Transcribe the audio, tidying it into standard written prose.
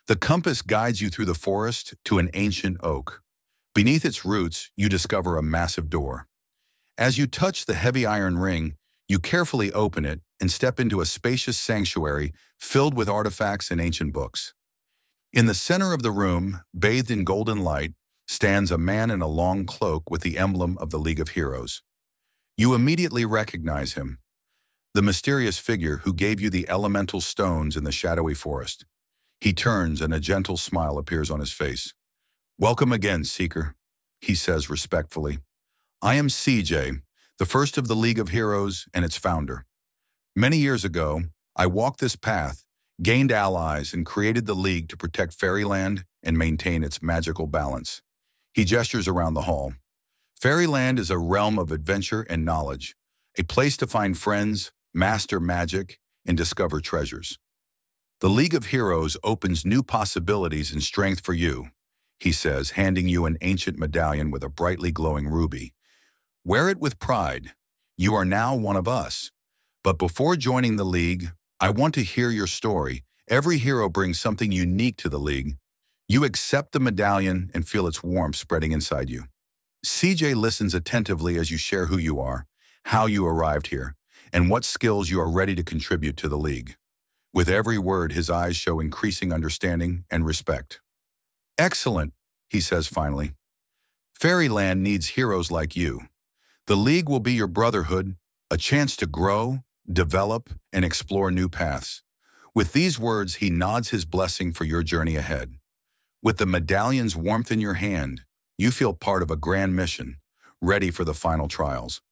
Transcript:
The compass guides you through the forest to an ancient oak. Beneath its roots, you discover a massive door. As you touch the heavy iron ring, you carefully open it and step into a spacious sanctuary filled with artifacts and ancient books. In the center of the room, bathed in golden light, stands a man in a long cloak with the emblem of the League of Heroes. You immediately recognize him, the mysterious figure who gave you the elemental stones in the shadowy forest. He turns and a gentle smile appears on his face. "Welcome again, Seeker," he says respectfully. "I am CJ, the first of the League of Heroes and its founder. Many years ago, I walked this path, gained allies, and created the League to protect Fairyland and maintain its magical balance." He gestures around the hall. Fairyland is a realm of adventure and knowledge, a place to find friends, master magic, and discover treasures. The League of Heroes opens new possibilities and strength for you, he says, handing you an ancient medallion with a brightly glowing ruby. "Wear it with pride. You are now one of us. But before joining the League, I want to hear your story. Every hero brings something unique to the League." You accept the medallion and feel its warmth spreading inside you. CJ listens attentively as you share who you are, how you arrived here, and what skills you are ready to contribute to the League. With every word, his eyes show increasing understanding and respect. "Excellent," he says finally. "Fairyland needs heroes like you. The League will be your brotherhood, a chance to grow, develop, and explore new paths." With these words, he nods his blessing for your journey ahead. With the medallion's warmth in your hand, you feel part of a grand mission, ready for the final trials.